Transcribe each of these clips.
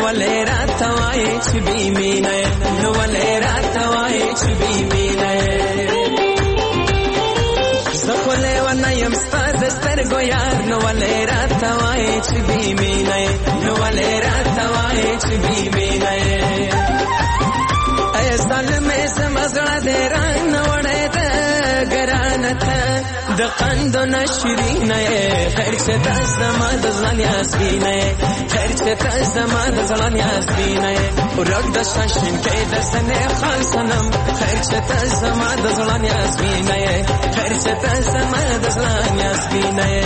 ولې راته وایې چې بې مینه یې نو ولې راته وایې چې بې مینه یې زه خو لیونه یم ستا د سترګو یار نو ولې راته وایې چې بې مینه یې نو ولې راته وایې چې بې مینه یې ای ظالمې زما زړه دې رانه وړی ده ګرانه ته د قندو نه شیرینه یې خیر چې ته زما د زړه نیازبینه یې خیر چې ته زما د زړه نیازبینه یې ورک د شاشینکۍ د سنې خال صنم خیر چې ته زما د زړه نیازبینه یې خیر چې ته زما د زړه نیازبینه یې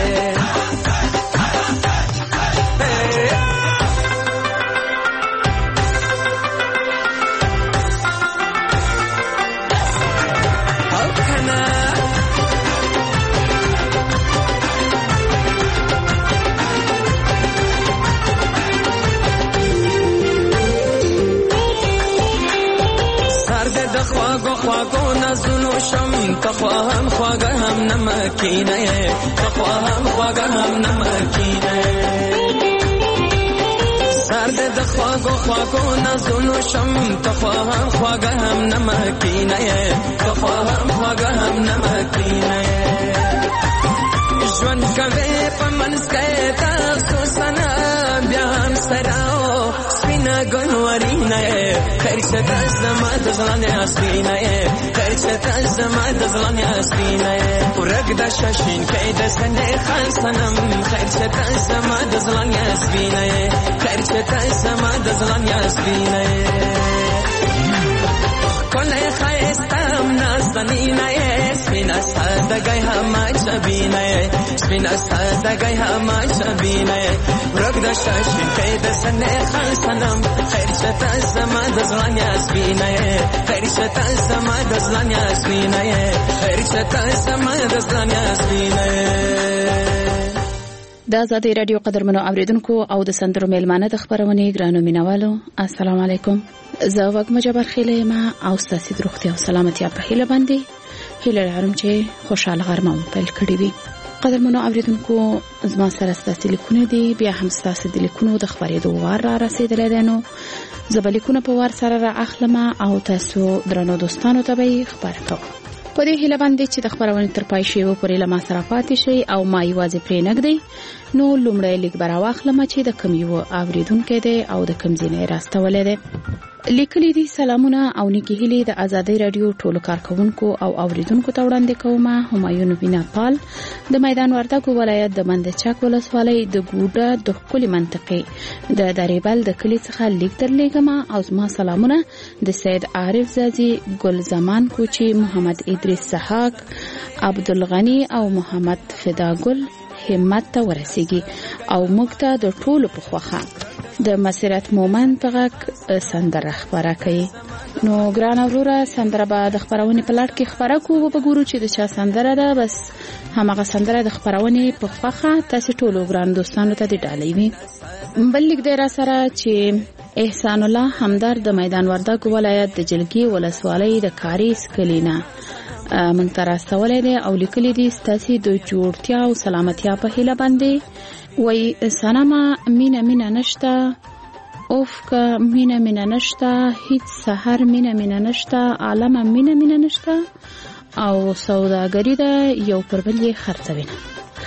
خواږو نازونو شم ته خوا هم خواږه هم نمکینه یې ته خوا هم خواږه هم نمکینه یې سر دې د خواږو نازونو شم ته خوا هم خواږه هم نمکینه یې ته خوا هم خواږه هم نمکینه یې ژوند کوې په منځ کې ته افسوسونه بیا هم سره سپینه ګلورینه یې خیر چې ته زما د زړه نیازبینه یې خیر چې ته زما د زړه نیازبینه یې ورک د شاشینکۍ د سنې خال صنم خیر چې ته زما د زړه نیازبینه یې خیر چې ته زما د زړه نیازبینه یې ښکلی ښایسته هم نازنینه یې سپینه سادګۍ هم عجبینه یې سپینه سادګۍ هم عجبینه یې ورک د شاشینکۍ د سنې خال صنم خیر چې ته زما د زړه نیازبینه یې خیر چې ته زما د زړه نیازبینه یې خیر چې ته زما د زړه نیازبینه یې د آزادۍ رادیو قدرمنو اوریدونکو او د سندرو میلمانه د خبرونې ګرانو مینوالو السلام علیکم زه وګم جبر خیله ما او ستاسو د روغتیا او سلامتیا په هیله باندې هیله لرم چې خوشاله غرمه پیل کړی وي قدرمنو اوریدونکو زما سره ستاسو لیکونه دي بیا هم ستاسو د لیکونو د خبرېدو وار را رسیدلی دی نو زه به لیکونه په وار سره را اخلم او تاسو درنو دوستانو ته به خبر کوم په دې هیله باندې چې د خبرونې تر پای شی و پرې لمه سره پاتې شي او ما یوازې پرې نګدي نو لومړی لیک براواخلم چې د کم یو اوریدونکو دی او د کم ځینې راستولې دی لیکلي دي سلامونه او نیکی هیلې د آزادۍ رادیو ټولو کارکونکو او اوریدونکو ته وړاندې کوم همایون وینا پال د میدان وردګو ولایت د مندچک ولسوالۍ د ګوډه د خپل منطقې د دریبل د کلی څخه لیک درلېږم او زما سلامونه د سید عارف زازي ګل زمان کوچی محمد ادریس سحاق عبدالغنی او محمد فداګل همت ته ورسیږي او موږ ته د ټولو په خوخه د مسیرت مومن په غږ سندره خبره کوي نو ګران اوروره سندره به د خبرونې په لړ کې خبره کوو به ګورو چې د چا سندره ده بس همغه سندره د خبرونې په خوخه تاسو ټولو ګران دوستانو ته دی ډالۍ وي بل لیک دی را سره چې احسان الله همدار د میدان وردګ ولایت د جلګي ولسوالۍ د کاریس کلینا من تر استولې دي او لیکلي دي ستاسو د جوړتیا او سلامتیا په هیله باندې وای سلامه مینا نشتا اوف کا مینا نشتا هیڅ سحر مینا نشتا عالم مینا نشتا او سوداګری ده یو پر بل یې خرڅوینه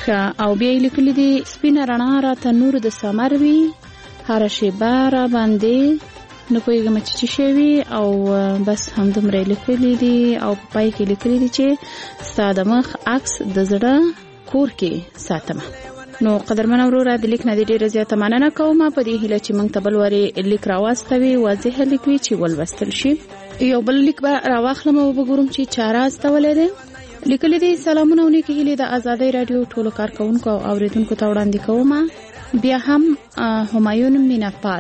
او بیا لیکلي دي سپینه رڼا را ته نور د سمر وی هر شی بار باندې نو کویګم چې شوی او بس هم دومره لیکلي دي او پای کې لیکلي دي چې ستاده مخ عکس د زړه کور کې ساتم نو قدرمن اوروره د لیک نه ډیره زیاته مننه کوم په دې هیله چې موږ تبل وری لیک راوستوي واضح لیک وی چې ولوستل شي یو بل لیک به راواخلم او وګورم چې چاراز تولې ده لیکلي دي سلامونه ونی کې هیله د آزادۍ رادیو ټولو کارکونکو او اوریدونکو ته وړاندې کوم بیا هم همایون میناپال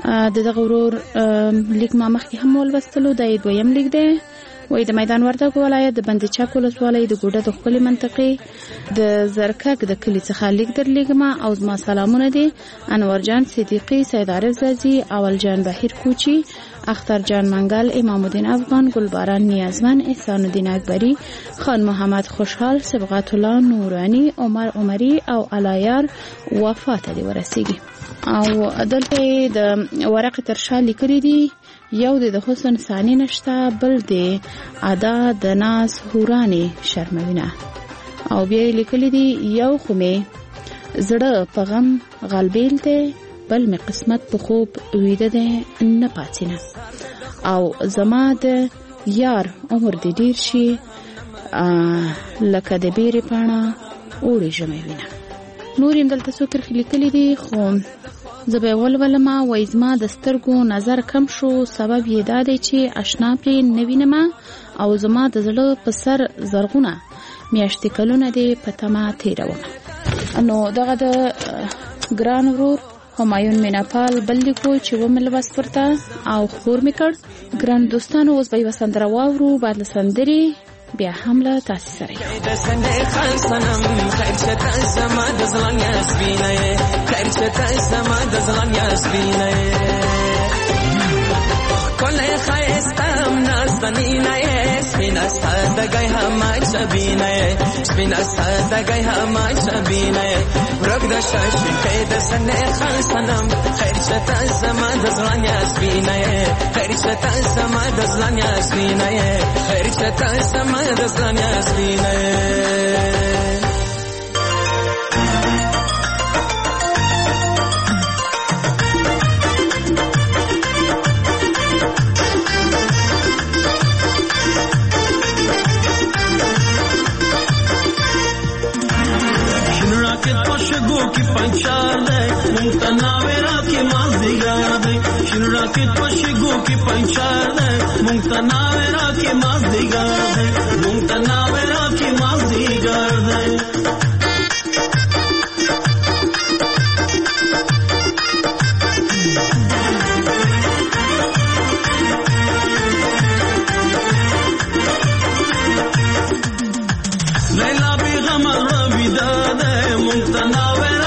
دغه ورور لیک ما مخکې هم ولوستلو د دویم لیک ده وای د میدان وردګ ولایت د بندچک ولسوالۍ د ګوډه د خپل منطقې د زرکک د کلی څخه لیک درلېږم او زما سلامونه دي انور جان صدیقی سید عارف زازي اول جان بهیر کوچی اختر جان منگل امام الدین افغان گلباران نیازمن احسان الدین اکبری خان محمد خوشحال صبغت الله نورانی عمر عمری او علایار وفات دي ورسیږي او دلته د ورقه ترشا لیکلي دي یو د حسن ثاني نشته بل د ادا د ناز هوراني شرموینه او بیا لیکلي دي یو خو می زړه په غم غلبیل ته بل می قسمت په خوب ویده ده نه پاتینه او زما د یار عمر د ډیر شي لکه د بیرې پاڼه اوړي ژمی وینه. نور یې دلته څو کرښې لیکلي دي خو زه به ولولمه وایي زما د سترګو نظر کم شو سبب یې دا دی چې اشنا پرې نه وینمه او زما د زړه په سر زرغونه میاشتې کلونه دې په تمه تېرومه. نو دغه د ګران ورور همایون میناپال بل لیکو چې ومې لوست ورته او خپور مې کړ. ګران دوستانو اوس به یوه سندره واورو بعد له سندرې بیا هم له تاسې سره کله خایستم نازدنینه سپینا ستادگی همه شبینه سپینا ستادگی همه شبینه ورک د شاشین که د سنه خلصنم خیر شتا زما د زلان یاسبینه خیر شتا زما د زلان یاسبینه خیر شتا زما د زلان یاسبینه की पंचार दे मुंगतना वेरा की माज़ीगार दे शिनरा की पशिगो की पंचार दे मुंगतना वेरा की माज़ीगार दे मुंगतना वेरा की माज़ीगार दे लैला बेगम रविदा दे मुंगतना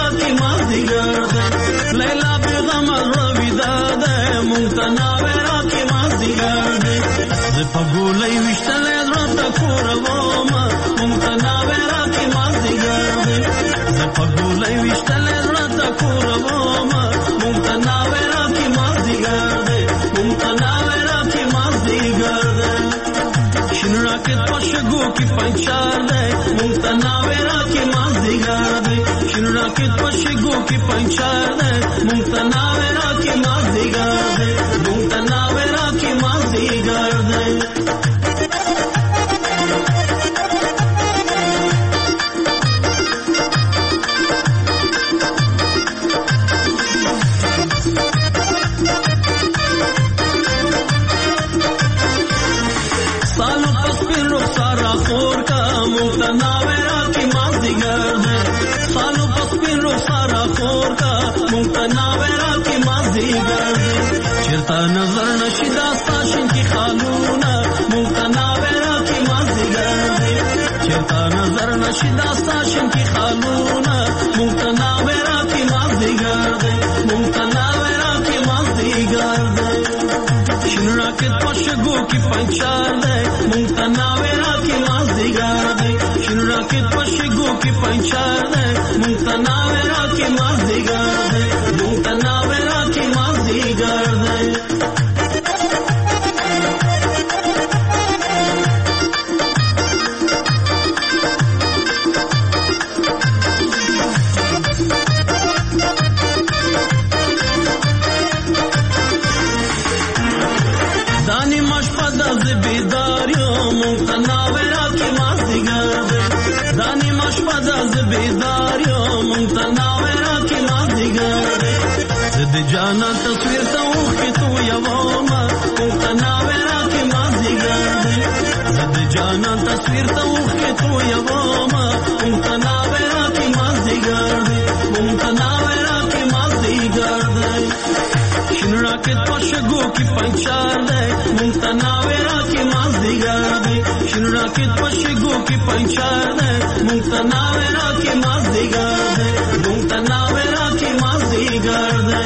लैला बेगम रविदा दे मुंगतना वेरा की माज़ीगार दे पगुलई विश्तले रता कोरवोमा मुंगतना वेरा की माज़ीगार दे पगुलई विश्तले रता कोरवोमा मुंगतना वेरा की माज़ीगार दे मुंगतना वेरा की माज़ीगार दे शिनरा के पशगो की पंचार दे मुंगतना वेरा की माज़ीगार दे शिनरा के पशगो की पंचार दे मुंगतना वेरा की माज़ीगार दे मुंगतना वेरा की माज़ीगार दे सालों पस्पिन रुखसारा खोर का मुंगतना वेरा की माज़ीगार दे सालों पस्पिन रुखसारा खोर का मुंगतना वेरा की माज़ीगार दे चिरता नजर नशिदा साशिन की खालूना मुंगतना वेरा की माज़ीगार दे चिरता नजर नशिदा साशिन की खालूना मुंगतना वेरा की माज़ीगार दे मुंगतना वेरा की माज़ीगार दे शिनरा के पशगो की पंचार दे मुंगतना वेरा की माज़ीगार दे शिनरा के पशगो की पंचार दे मुंगतना वेरा की माज़ीगार दे मुंगतना वेरा की माज़ीगार दे दानी मशपदा ज़बेदारियो मुंगतना वेरा की माज़ीगार दे दानी मशपदा ज़बेदारियो मुंगतना वेरा की माज़ीगार दे ज़द जाना तस्वीर तऊ के तू यवोमा मुंगतना वेरा की माज़ीगार दे ज़द जाना तस्वीर तऊ के तू यवोमा मुंगतना वेरा की माज़ीगार दे मुंगतना वेरा की माज़ीगार दे शिनरा के पशगो की पंचार दे मुंगतना वेरा की माज़ीगार दे शिनरा के पशगो की पंचार दे मुंगतना वेरा की माज़ीगार दे मुंगतना वेरा की माज़ीगार दे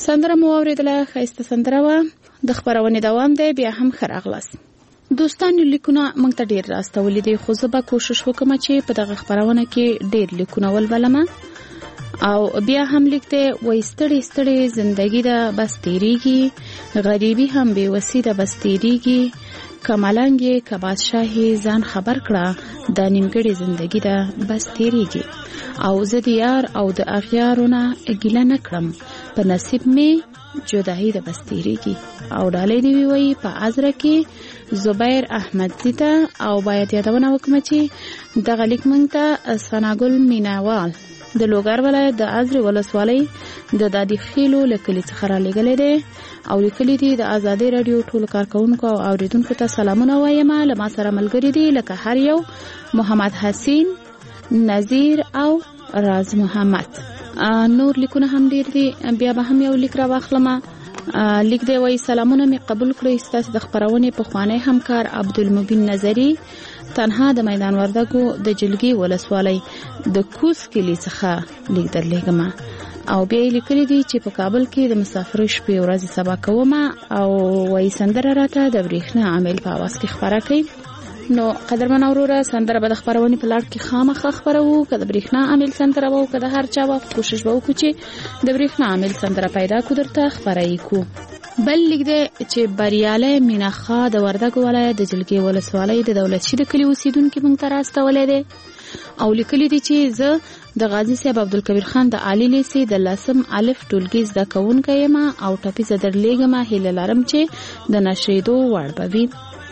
سندره مو اوریدله، ښایسته سندره وه. د خپرونې دوام دی، بیا هم ښه راغلاست. دوستان لیکونه موږ ته ډېر راستولي دي، خو زه به کوشش وکړم چې په دغه خپرونه کې ډېر لیکونه ولولم. او بیا هم لیکته وای ستړي ستړي زندگی ده بس تیریږي، غریبی هم بے وسی ده بس تیریږي، کمالنګي که بادشاهي ځان خبر کړه د نیمګړي زندگی ده بس تیریږي. او زه د یار او د اغیارونه ګیله نه کړم، په نصیب می جدایی ده بس تیریږي. او ډالۍ دی وی په عذره کې زبیر احمدزی ته. او باید یادونه وکړم چې دغه لیک مونږ ته ثناګل میناوال د لوګر ولایت د عذر ولسوالۍ د دادی خیلو لکلی څخه را لګلې ده. او لیکلي دي د آزادۍ رادیو ټول کارکونکو او اوریدونکو ته سلامونه وایم. له ما سره ملګری دي لکه هر یو محمد حسین، نذیر او راز محمد. نور لیکونه هم ډیر دي، بیا به هم یو لیک را واخلم. لیک دی وای سلامونه می قبول کړئ، ستاسو د خبرونې په خوانی همکار عبدالمبین نظری تنها د میدان وردګو د جلګي ولسوالۍ د کوس کلی څخه لیک درلېږم. او بیا لیکلي دي چې په کابل کې د مسافر شپې ورځې سبا کوم او وای سندره راته د برېښنا عامل په आवाज کې خبره کوي. نو قدرمن اوروره سندره به د خبرونې په لړ کې خامخا خبرو، که د برېښنا عامل سندره وو که د هر چا وو، کوشش به وکړو چې د برېښنا عامل سندره پیدا کړو درته خبرې کو. بل لیک دی چې بریاله میناخا د وردګ ولایت د جلګي ولسوالۍ د دولت شي د کلی اوسیدونکو مونږ ته راستولې ده. او لیکلي دي چې زه د غازی صاحب عبدالکبیر خان د عالی لیسې د لسم الف ټولګي زده کوونکی یم او ټاپي زه درلېږم. هیله لرم چې د نشریدو وړ به وي.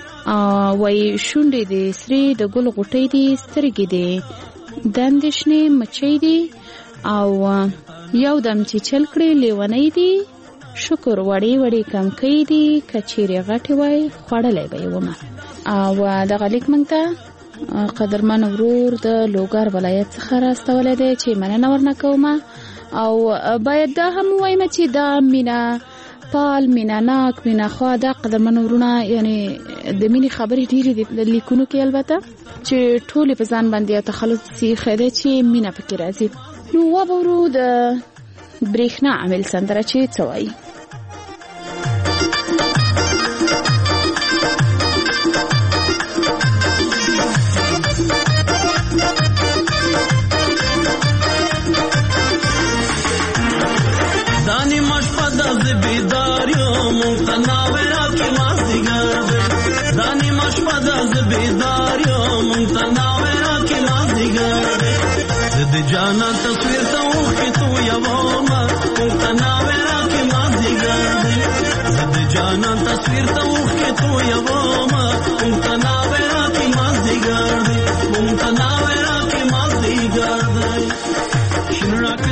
وای شونډې دي سرې د ګل غوټۍ دي، سترګې دي دندې شنې مچۍ دي، او یو دم چې چل کړې لیونۍ دي، شکر وړې وړې کمکۍ دي، کچېرې غټې وای خوړلی به یې ومه. او دغه لیک موږ ته قدرمن ورور د لوګر ولایت څخه راستولی دی چې مننه ورنه کومه. او باید دا هم ووایم چې دا مینا پال، مینا ناک، مینا خوا دا قدرمن ورونه یعنی د مینې خبرې ډېرې دي د لیکونو کې، البته چې ټولې په ځان باندې تخلص سیخه ده چې مینا پکې راځي. نو وبورو د برېښنا عامل سندره چې څه وایي. جانا تصویر ته وخت تو یوما متناوره کې مازیګر زد جانا تصویر ته وخت تو یوما متناوره کې مازیګر متناوره کې مازیګر شنو راکې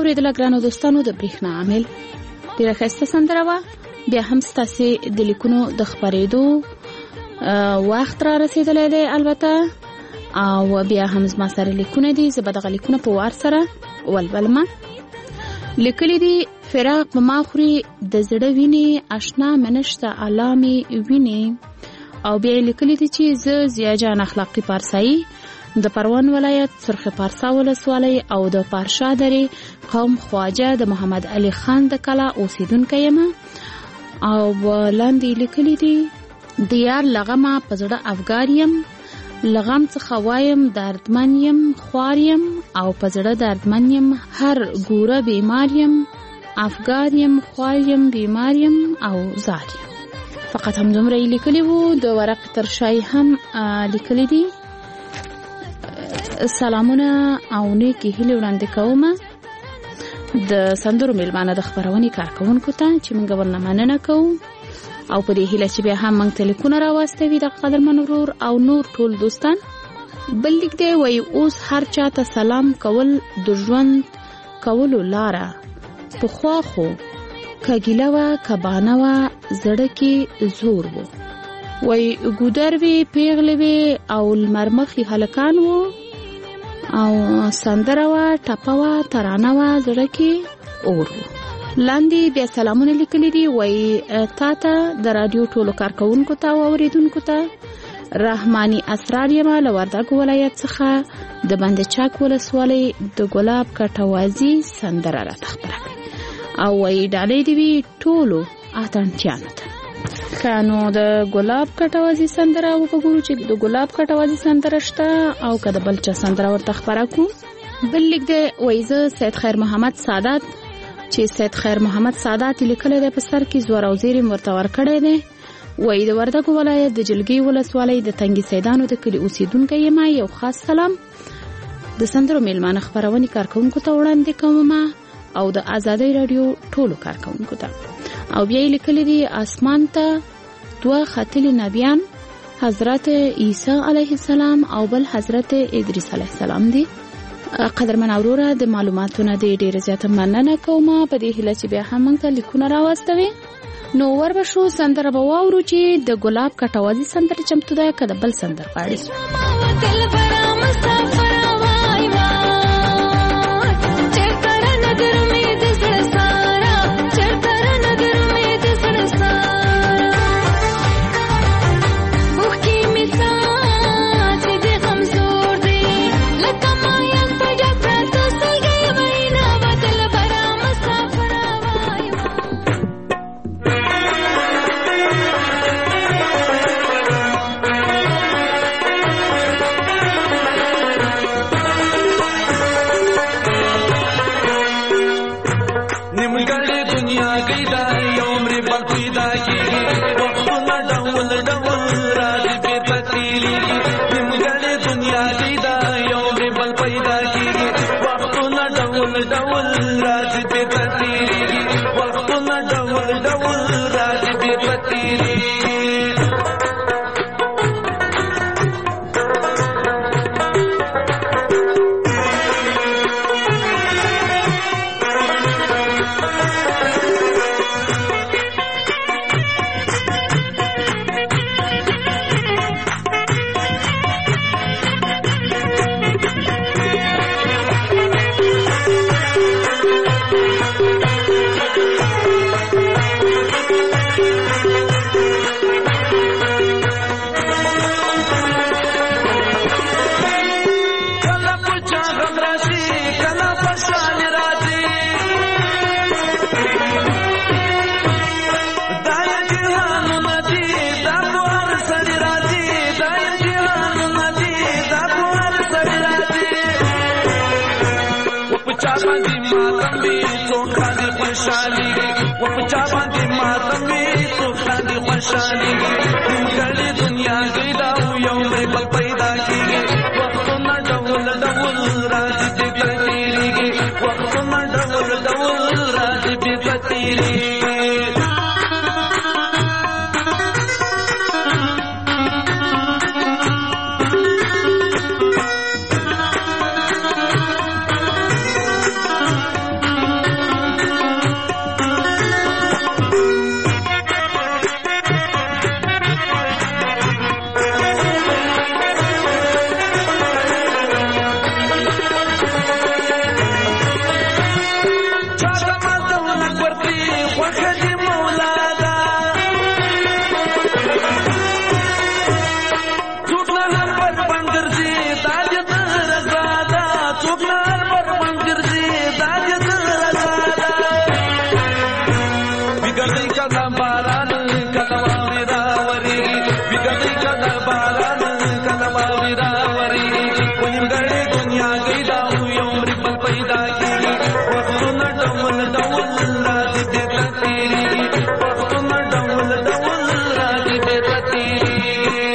اوریدل ګرانو دوستانو د بریښنا عامل ډیره ښایسته سندره وه. بیا هم ستاسې د لیکونو د خپرېدو وخت را رسېدلی دی البته، او بیا هم زما سره لیکونه دي. زه به دغه لیکونه په وار سره ولولم. لیکلي دي فراق په ما خوري د زړه وینې اشنا منشته علامې وینې. او بیا لیکلي دي چې زه ضیاءجان اخلاقي پارسایی د پروان ولایت سرخ پارسا ولسوالۍ او د پارشا درې قوم خواجه د محمد علي خان د کلا اوسیدونکی یم. او لاندې لیکلي دي د یار لغمه په زړه افګار یم، لغم څخه وایم دردمن یم خوار یم، او په زړه دردمن یم هر ګوره بیمار یم، افګار یم خوار یم بیمار یم او زار یم. فقط هم دومره یې لیکلي وو. د ورق ترشای هم لیکلي دي سلامونه او نیکې هیلې وړاندې کوم د سندرو میلمانه د خپرونې کارکوونکو ته چې موږ ورنه مننه کوو، او په دې هیله چې بیا هم موږ ته لیکونه راواستوي د قدرمن ورور او نور ټول دوستان. بل لیک دی وایي اوس هر چا ته سلام کول د ژوند کولو لاره، پخوا خو کګیله وه کبانه وه زړه کې زور وو، وایي ګودر وې پیغلې وې او لمرمخې هلکان وو، او سندره وه ټپه وه ترانه وه زړه کې اور وو. لاندې بیا سلامونه لیکلي دي. وایي تا ته د رادیو ټولو کارکوونکو ته او اوریدونکو ته رحماني اسرار یم له وردګو ولایت څخه د بند چاک ولسوالۍ د ګلاب کټوازي سندره راته خپره کړي، او وایي ډالۍ دې وي ټولو اتڼچیانو ته. ښه نو د ګلاب کټوازي سندره وګورو چې د ګلاب کټوازي سندره شته او که د بل چا سندره ورته خپره کړو. بل لیک دی وایي زه سید خیر محمد سادات چې سید خیر محمد سادات لیکلی دی په سر کې زور او زیر ورته ورکړی دی. وایي د وردګو ولایت د جلګي ولسوالۍ د تنګي سیدانو د کلي اوسیدونکی یم. یو خاص سلام د سندرو میلمانه خپرونې کارکوونکو ته وړاندې کوم او د آزادۍ رادیو ټولو کارکوونکو ته. او بیا یې لیکلي دي اسمان ته دوه ختلي نبیان، حضرت عیسی علیه السلام او بل حضرت ادریس علیه السلام دي. قدرمن اوروره د معلوماتونه د ډیره زیاته مننه کوم په دې هیله چې بیا هم موږ ته لیکونه راواستوي. نو وربشو سندره به واورو چې د ګلاب کټوازي سندره چمتو ده که د بل سندر غواړي. بګدې کله باران کله واوري راوري ونیمګړې دنیا کې دا یو عمر بل پیدا کیږي وختونه ډول ډول راځي بیرته تیریږي وختونه ډول ډول راځي بیرته تیریږي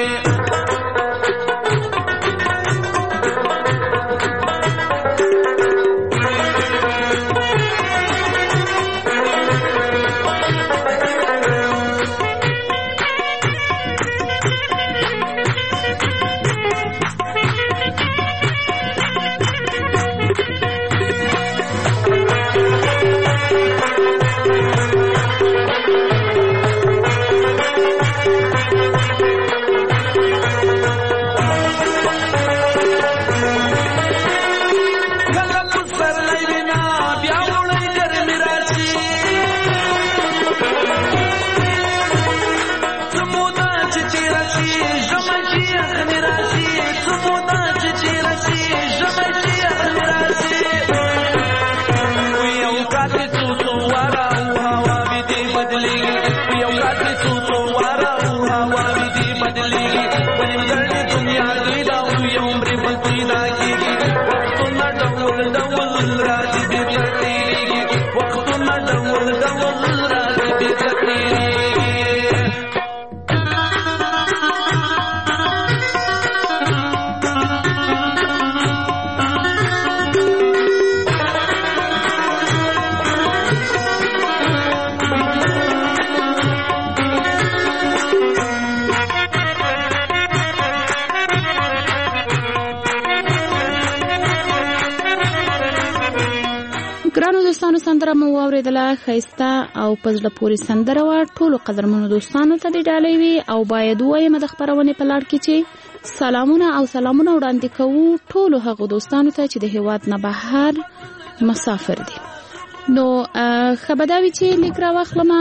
سندره مو واوریدله ښایسته او په زړه پورې سندره وه ټولو قدرمنو دوستانو ته دې ډالۍ وي او باید ووایم د خپرونې په لړ کې چې سلامونه وړاندې کوو ټولو هغو دوستانو ته چې د هېواد نه بهر مسافر دي. نو ښه به دا وي چې لیک راواخلمه.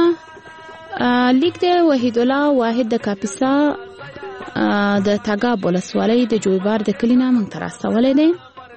لیک د وحید الله واحد د کاپیسا د تګاب ولسوالۍ د جویبار د کلي نه موږ ته راستولی دی.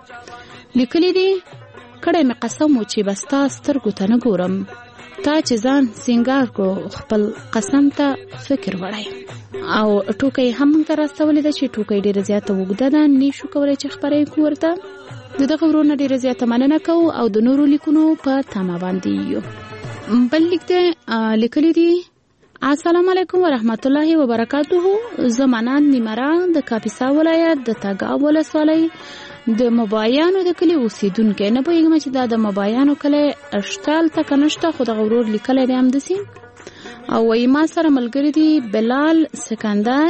لیکلی دی کړی مې قسم و چې بستا سترګو ته نه ګورم تا چې ځان سینګار کړو خپل قسم ته فکر وړی او ټوکۍ هم موږ ته راستولی ده چې ټوکۍ ډېره زیاته اوږده ده نشو کولی چې خپره یې کړو ورته. د دغه ورونه ډېره زیاته مننه کوو او د نورو لیکونو په تمه باندې یو. بل لیک دی لیکلی دی السلام علیکم ورحمت الله وبرکاته. زه منان نیمره د کاپیسا ولایت د تګاب ولسوالۍ د مبایانو د کلی اوسیدونکی نه پوهېږم چې دا د مبایانو کلی شته هلته که نشته خو دغه ورور لیکلی دی همداسې او وایي ما سره ملګري دي بلال سکندر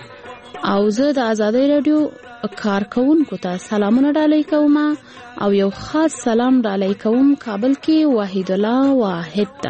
او زه د ازادۍ راډیو کارکوونکو ته سلامونه ډالۍ کوم او یو خاص سلام ډالۍ کوم کابل کې وحید الله واحد ته.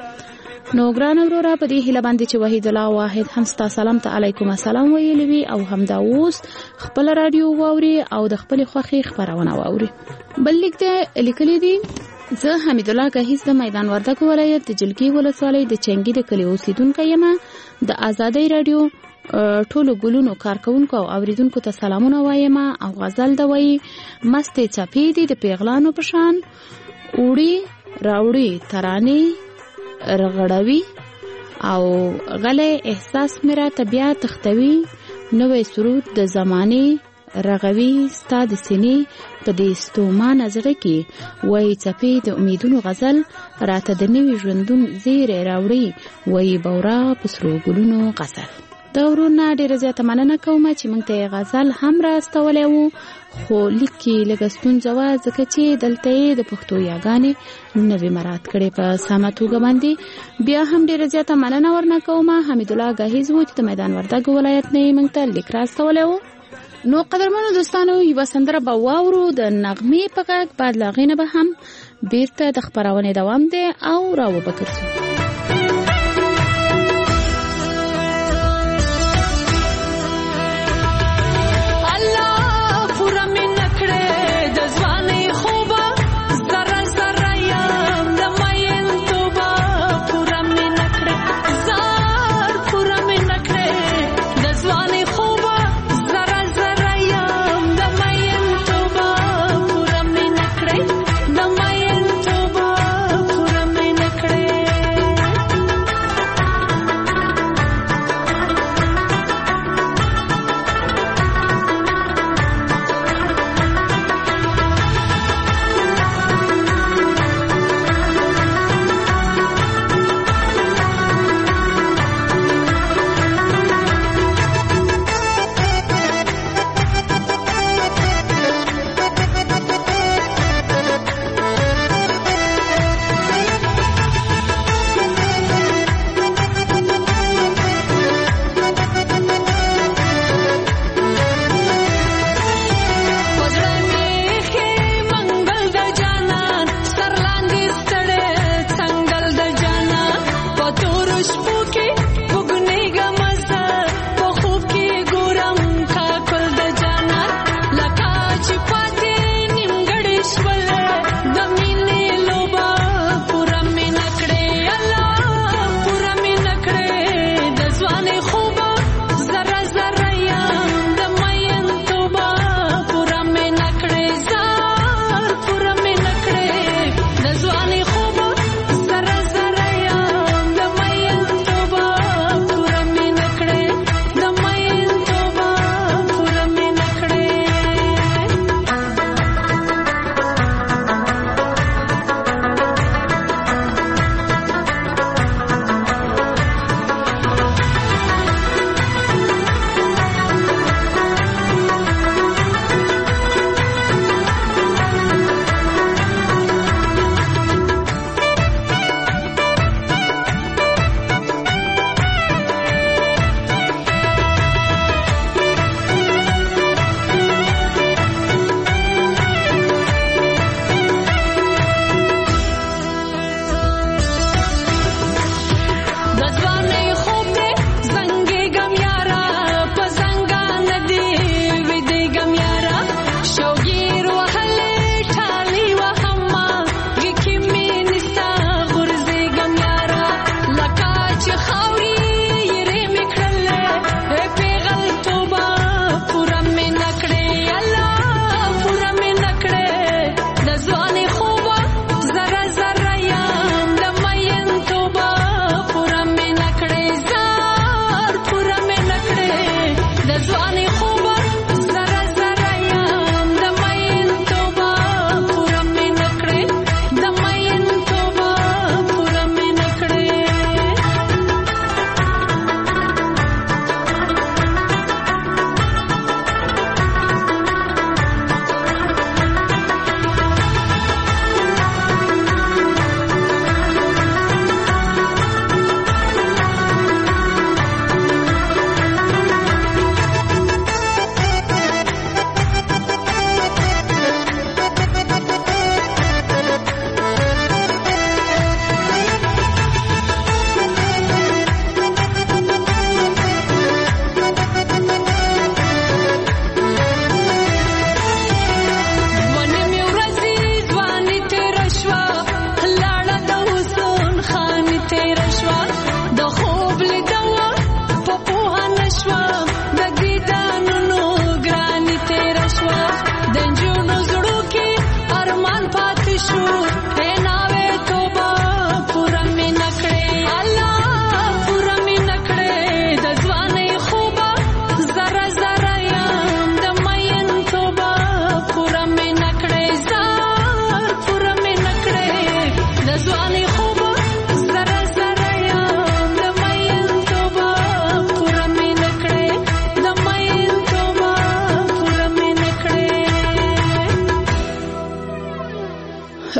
نو ګرانه وروره په دې هیله باندې چې وحید الله واحد هم ستا سلام ته علیکم السلام ویلی وي او همدا اوس خپل راډیو واوري او د خپلې خوښې خپرونه واوري. بل لیک دی لیکلی دی زه حمید الله گهیز د میدان وردګ ولایت د جلګي ولسوالۍ د چنګي د کلي اوسیدونکی یم. د ازادۍ راډیو ټولو ګلونو کارکوونکو او اوریدونکو ته سلامونه وایم او غزل د وایي مستې څپې دي د پیغلانو په شان اوړي راوړي ترانې رغړوي او غلې احساس میرا طبیعت تختوي نوې سرود د زمانه رغوي ستا د سینې په دې ستومان نظر کې وای څپې د امیدونو غزل راته د نوې ژوندون زیری راوړي وای بورا په سرو ګلونو غزل. د ورونه ډېره زیاته مننه کوم چې موږ ته غزل هم راستولی وو خو لیک کې لږه ستونزه وه ځکه چې دلته یې د پښتو یاګانې نوې مراعات کړې په سمه توګه باندې. بیا هم ډېره زیاته مننه ورنه کوم حمید الله گهیز و چې د میدان وردګ ولایت نه یې موږ ته لیک راستولی وو. نو قدرمنو دوستانو یوه سندره به واورو د نغمې په غږ بعد له هغې نه به هم بیرته د خپرونې دوام دی او راوبګرځو.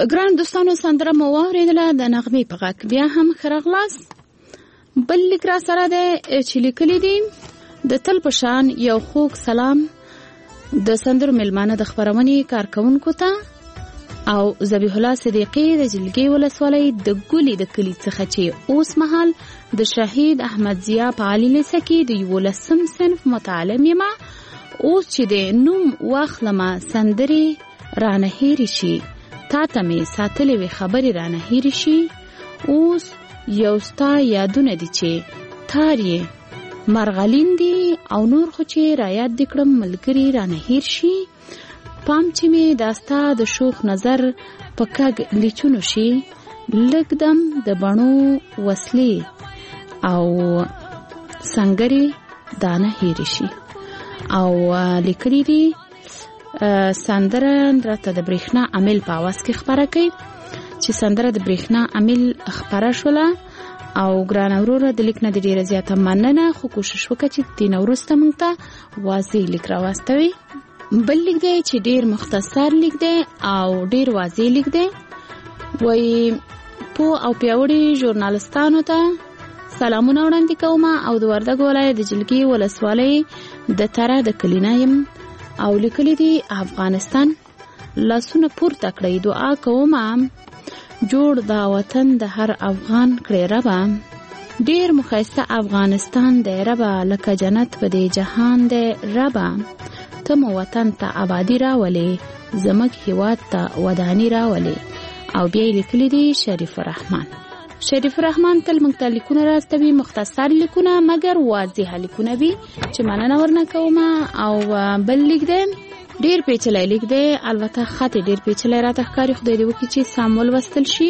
ګران دوستانو سندره مو واورېدله د نغمې په غږ. بیا هم ښه راغلاست. بل لیک را سره دی چې لیکلی دي د تل په شان یو خوږ سلام د سندرو میلمانه د خپرونې کارکوونکو ته او ذبیح الله صدیقی د جلگی ولسوالۍ د ګولې د کلي څخه چې اوس مهال د شهید احمد ضیا په عالی لیسه کې د 11 صنف متعلم یم. اوس چې د نوم واخلمه سندرې رانه هېرې شي، تا ته مې ساتلې وې خبرې رانه هېرې شي. اوس یو ستا یادونه دي چې تار یې مرغلین دي او نور خو چې رایاد دې کړم ملګري رانه هېر شي. پام چې مې داستا د شوخ نظر په کږ لیچونو شي، لږ دم د بڼو وسلې او سنګرې دانه هېرې شي. او لیکلي دي سندره راته د برېښنا عامل په اواز کې خپره کوي چې سندره د برېښنا عامل خپره شوله. او ګران وروره د لیک نه د ډېره زیاته مننه، خو کوشش وکړه چې دین وروسته موږ ته واضح لیک راواستوي. بل لیک دی چې ډېر مختصر لیک دی او ډېر واضح لیک دی. وایي پوه او پیاوړي ژورنالستانو ته سلامونه وړاندې کوم او د وردګ ولایت د جلگی ولسوالۍ د تره د کلینا یم. او لیکلی دی افغانستان لاسونه پورته کړئ، دعا کوم جوړ دا وطن د هر افغان کړی ربا. ډیر مخایسته افغانستان دی ربا، لکه جنت په دی جهان دی ربا. ته مو وطن ته آبادی راولې، زموږ هیواد ته ودانی راولې. او بیا لیکلی دی شریف الرحمن. شریف الرحمن تل موږ ته لیکونه راستوي، مختصر لیکونه مګر واضح لیکونه وي چې مننه ورنه کوم. او بل لیک دی ډیر پیچلی لیک دی، البته خط ډیر پیچلی راته ښکاري، خدای دې وکړي چې سم ولوستل شي.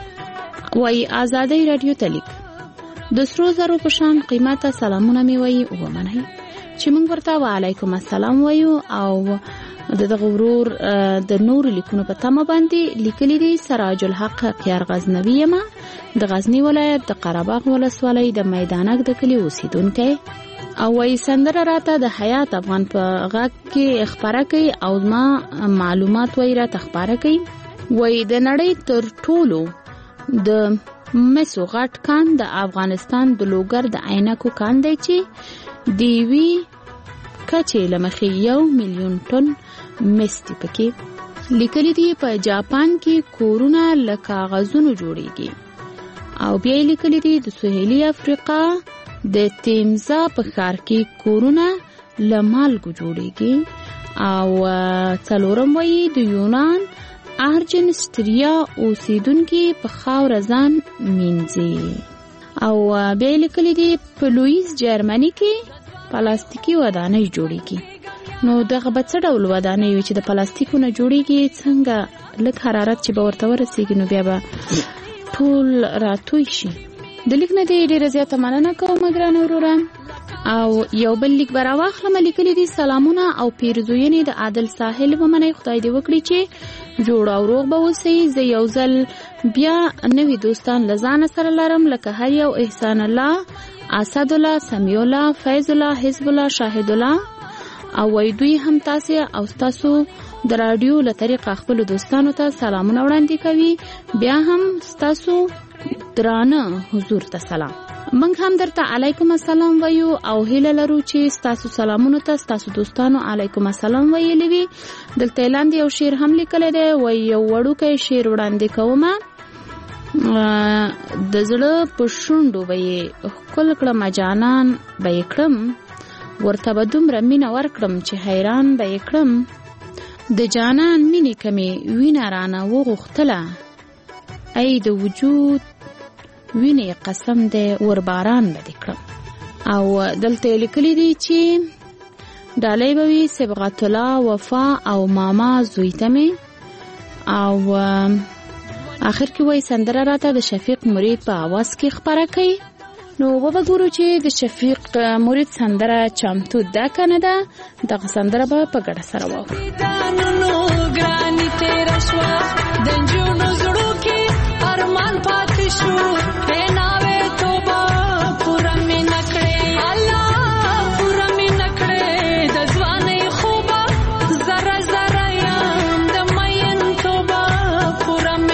وایي ازادۍ راډیو ته لیک د سرو زرو په شان قیمته سلامونه مې وایي ومنئ چې موږ ورته وعلیکم السلام وایو. او دغه ورور د نور لیکونو په تمه باندې لیکلی دی سراج الحق خیار غزنوي یم، د غزنی ولایت د قرهباغ ولسوالۍ د میدانک د کلي اوسیدونکی. او وایي سندره راته د حیات افغان په غږ کې خپره کوي او ما معلومات وایي راته خپره کوي. وایي د نړۍ تر ټولو د مسو غټ کان د افغانستان د لوګر د عینکو کان دی چې د یوې کچې له مخې 1 میلیون ټن مس دي پکې. لیکلي دي په جاپان کې کورونه له کاغذونو جوړیږي. او بیا لیکلي دي د سوهیلي افریقا د تیمزا په ښار کې کورونه له مالګو جوړیږي. او څلورم وایي د یونان ارجنسټریا اوسیدونکي په خاوره ځان مینځي. او بیا لیکلي دي په لویس جرمني کې پلاستیکي ودانۍ جوړیږي. نو دغه به څه ډول ودانۍ وي چې د پلاستیکو نه جوړیږي؟ څنګه لږ حرارت چې به ورته ورسیږي نو بیا به ټول راتوی شي. د لیک نه دې ډېره زیاته مننه کوم ګرانه وروره. او یو بل لیک به راواخلم. لیکلی دي سلامونه او پیرزوینې د عادل ساحل ومنئ، خدای دې وکړي چې جوړ او روغ به اوسئ. زه یو ځل بیا نوي دوستان له ځانه سره لرم، لکه هر یو احسان الله، اسد الله، سمیع الله، فیض الله، حزب الله، شاهد الله. او وای دوی هم تاسو او تاسو د رادیو له طریقه خپل دوستانو ته سلامونه وړاندې کوي. بیا هم تاسو درانه حضور ته سلام. موږ هم درته علیکم السلام وایو او هیله لرو چې تاسو سلامونو ته تاسو دوستانو علیکم السلام ویلي وي. دلته لاندې یو شعر هم لیکلی دی، وای یو وړوکی شعر وړاندې کومه. د زړه په شونډو به یې ښکل کړم جانان به یې کړم، ورته به دومره مینه ورکړم چې حیران به یې کړم. د جانان مینې کمې وینه رانه وغوښتله، ای د وجود وینې قسم دی ورباران به دې کړم. او دلته لیکلی دی چې ډالۍ به وي صبغت الله، وفا او ماما زوی ته مې. او آخر کې وای سندره راته د شفیق مرید په आवाज کې خبره کوي. نو وګورو چې د شفیق مرید سندره چمتو ده کنه ده. دغه سندره به په ګډه سره واورو. دانونو ګرانی تیرا شوا د جنونو زړو کې ارمان پاتې شو، ناوې توبه پورا مې نکړې الله پورا مې نکړې د ځواني خوبه زره زره یم د مین توبه پورا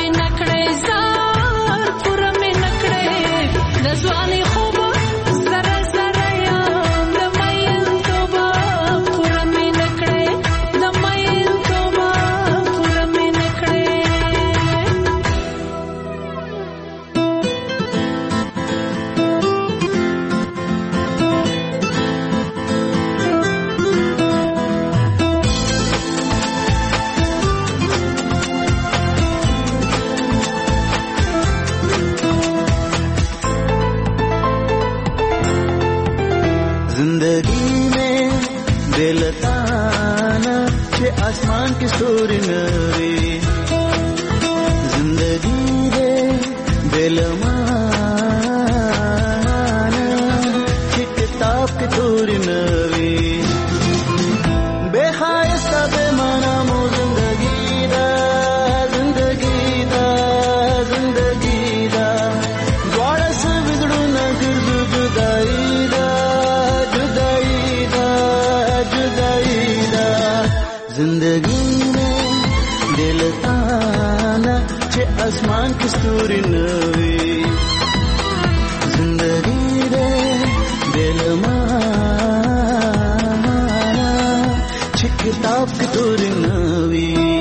जिंदगी में दिलताना के आसमान की सूरी नवी जिंदगी रे दिलमाना के किताब की सूरी नवी बेहायस्ता बेमाना मो जिंदगी दा द्वारा से बिगड़ू न गिरजू जुदाई दा जिंदगी में दिल ताना चे आसमान की सूरी नवी जिंदगी रे दिल माना चे किताब की सूरी नवी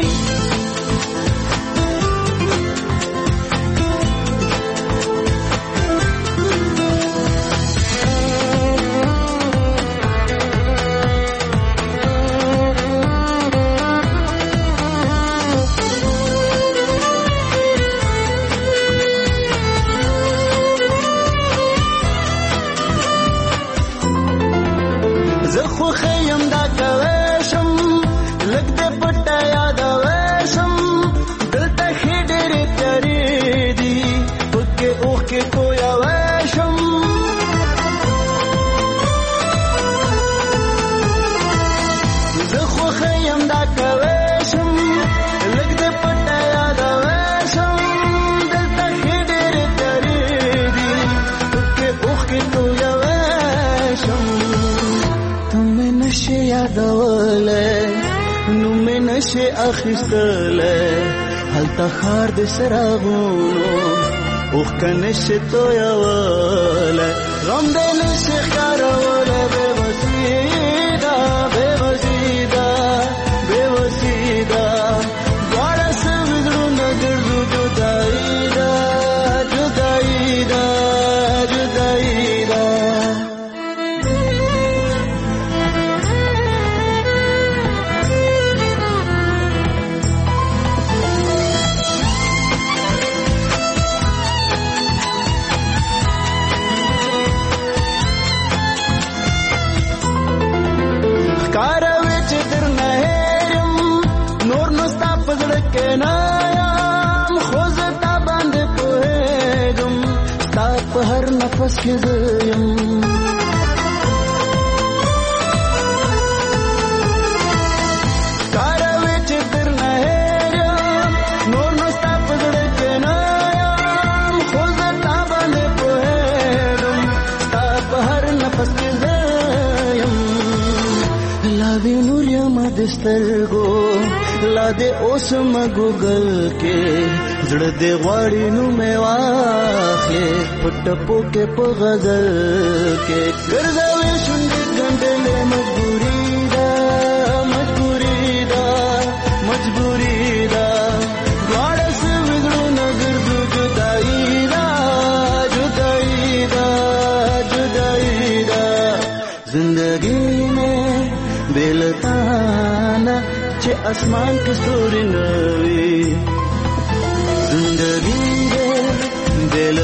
نشه اخیستله هلته خار د سراغونو اوخ کنشه تو یواله غم د نشه خاروله به وسیدا دواره سوزرو نګرځو جدائی دا نفس کې زیم کاروي چې در نه هېرم نور نو ستا په زړه کې نه یم خو زه تا باندې پوهېږم ستا په هر نفس کې زیم لا دې نور یم د سترګو لا دې اوس مګوګل کې زړه دې غواړي نو مې واخلې په ټپو کې په غزل کې ګرځوي شونډې ګنډلې مجبوري ده دواړه سوي زړونه ګرځو جدائی ده زندگی میں بلتانا چې اسمان کې ستوري نوي زندگی دے دل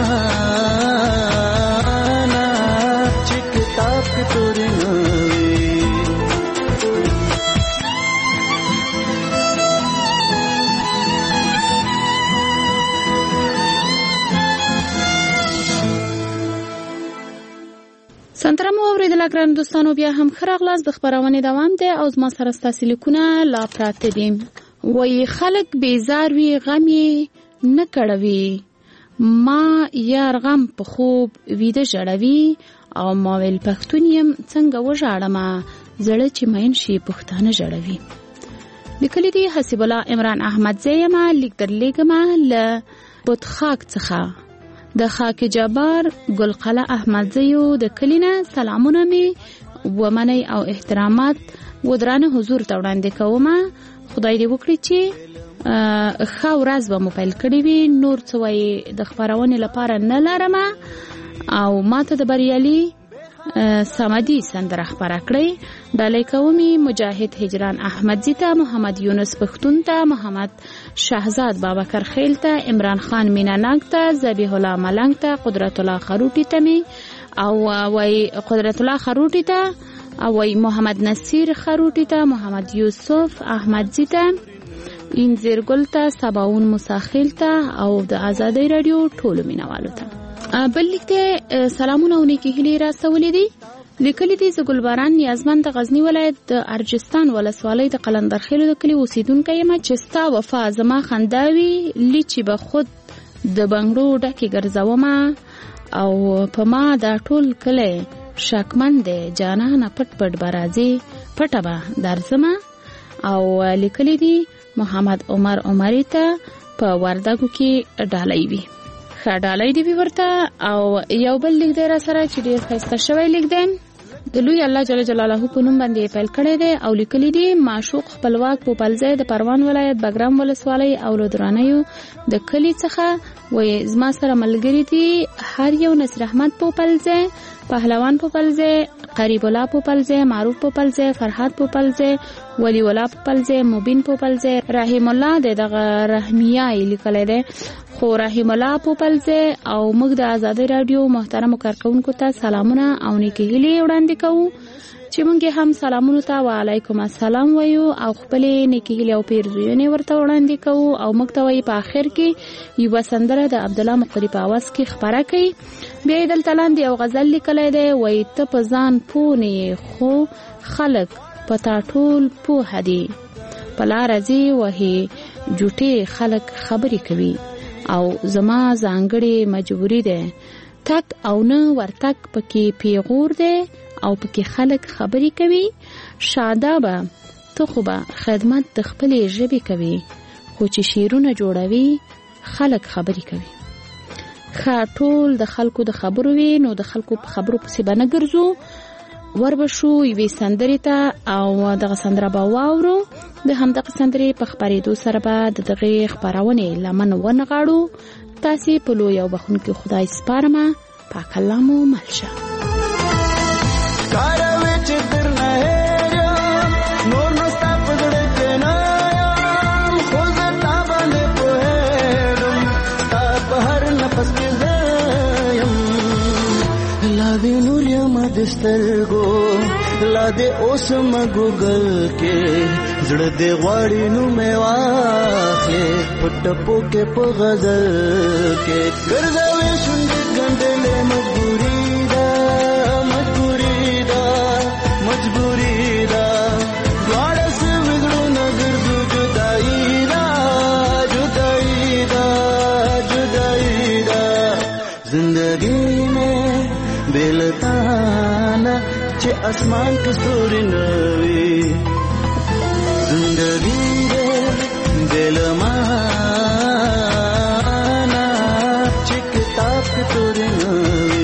مانا چې کتاب کې ستوري نوي سندره مو اوریدله ګرانو دوستانو بیا هم ښه راغلاست د خپرونې دوام دی او زما سره ستاسې لیکونه لا پراته دي وایي خلک بیزار وي غم یې نه کړوي ما یار غم په خوب ویده ژړوي او ما ویل پښتون یم څنګه وژاړمه زړه چې مین شي پښتانه ژړوي لیکلي دي حسیب الله عمران احمد زه یمه لیک درلیږمه له بتخاک څخه د خاک جبار ګلقله احمدزیو د کلینه سلامونه می ومني او احترامات ودرانه حضور ته وړاندې کومه خدای دې وکړي چې ښه ورځ به مو پیل کړې وي نور څه وایي د خپرونې لپاره نه لرم او ماته د بریالي سمدي سندره خبره کړې ډالۍ کومي مجاهد هجران احمدزي ته محمد یونس پښتون ته محمد شهزاد بابکر خیل ته عمران خان مینانګ ته ذبیح الله ملنګ ته قدرت الله خروټي ته می او وای قدرت الله خروټی ته، او وای محمد نصیر خروټی ته، محمد یوسف احمدزی ته، انځرګل ته، سباون مساخیل ته او د آزادۍ رادیو ټولو مینوالو ته. بل لیکته سلامونه او نیکی هیلې راسولې دي. لیکلي دي زه ګلباران نیازمند د غزنی ولایت د ارجستان ولسوالۍ د قلندرخیلو د کلي اوسیدونکی یم چې ستا وفا زما خنداوي لیچې به خود د بنګړو ډکې ګرځومه او په ما دا ټول کلی شکمن دی جانانه پټ پټ به راځي پټه به درځمه. او لیکلي دي محمد عمر عمري ته په وردګو کې ډالۍ وي. ښه ډالۍ دې وي ورته. او یو بل لیک دی را سره چې ډېر ښایسته شوی لیک دی، د لوی الله جل جلاله په نوم باندې پیل کړی دی او لیکلی دی معشوق خپلواک پوپلځی د پروان ولایت بګرام ولسوالۍ او له درانیو د کلي څخه وایي زما سره ملګري دي هر یو نصیر احمد پوپلځی، پهلوان پوپلځی، قریب الله پوپلځی، معروف پوپلځی، فرحات پوپلځی، ولی الله پوپلځی، مبین پوپلځی، رحیم الله د دغه رحمیه لیکلی دی خو رحیم الله پوپلځی. او موږ د آزادۍ رادیو محترمو کارکونکو ته سلامونه او نیکې هیلې وړاندې کوو چې موږ هم سلامونو ته وعلیکم السلام وایو او خپلې نیکې هیلې او پیرزویونې ورته وړاندې کوو. او موږ ته وایي په آخر کې یوه سندره د عبدالله مقری په اواز کې خپره کوي. بیا یې دلته لاندې یو غزل لیکلی دی، وایي ته په ځان پوه نه یې خو خلک په تا ټول پوهه دي، په لاره ځي وهي جوټې خلک خبرې کوي او زما ځانګړې مجبوري ده تک او نه ورتک پکې پیغور ده او پکې خلک خبرې کوي. شادابه ته خو به خدمت د خپلې ژبې کوي خو چې شعرونه جوړوي خلک خبرې کوي. ښه ټول د خلکو د خبرو وي نو د خلکو په خبرو پسې به نه ګرځو. وربشو یوې سندرې ته او دغه سندره به واورو. د همدغه سندرې په خپرېدو سره به د دغې خپرونې لمن ونغاړو. تاسې په لوی او بخښونکي خدای سپارمه. پاک الله مو مل شه. نور نو ستا په زړه کې نه یم خو زه تا باندې پوهېږم ستا په هر نفس کې زه یم. لا دې نور یم د سترګو لا دې اوس م ګوګل کې زړه دې غواړي نو مې واخلې په ټپو کې په غزل کې ګرځوې شونډې ګنډلې مجبوري ده مجبوري ده مجبوري ده دواړه سوي زړونه ګرځو جدایي ده جدایي ده جدایي ده زندګي مې بېلتانه چې اسمان کې ستوري نه وي زندګي دې بېلمانه چې کتاب کې ستوري نه وي.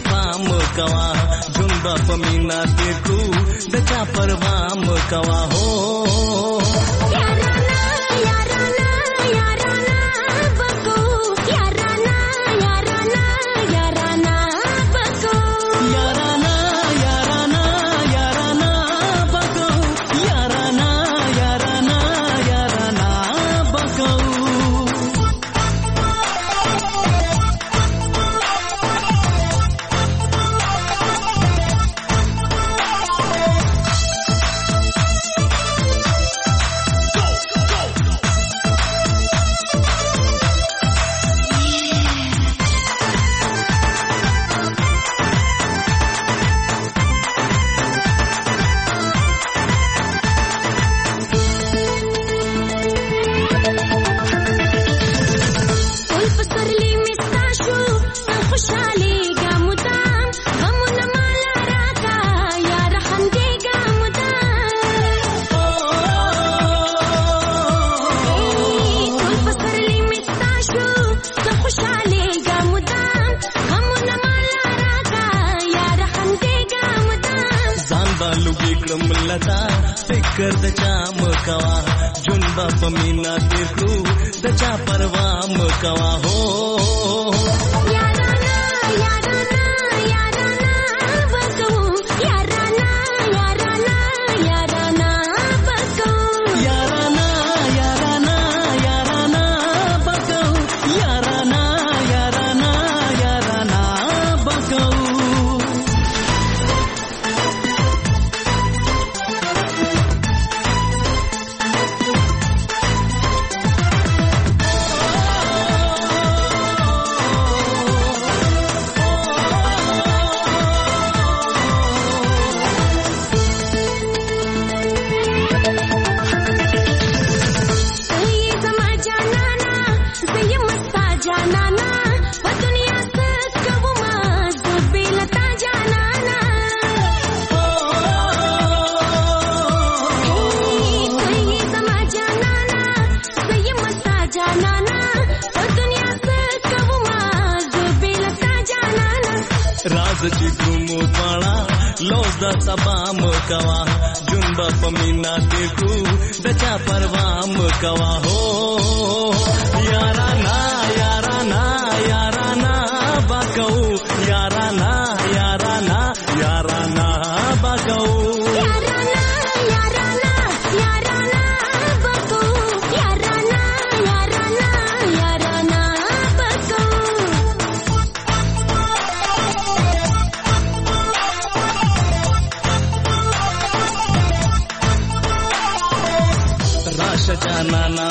پام کوا جون با پمینا تیر کو د چا پروا م کوا هو یارانا یارانا یارانا بکو یارانا یارانا یارانا بکو یارانا یارانا یارانا بکو یارانا یارانا یارانا بکو लता फिकर द चाम कवा जुनबा पमीना देखू द चा परवा म कवा हो याराना याराना याराना बकू याराना याराना याराना बकू याराना याराना याराना बकू याराना याराना याराना बकू राज चित्रुमो पाड़ा लोज दा सबाम कवा जुनबा पमीना देखू दचा परवाम कवा हो याराना याराना याराना बकौ याराना याराना याराना बकौ याराना याराना याराना बकू याराना याराना याराना बकू राश जाना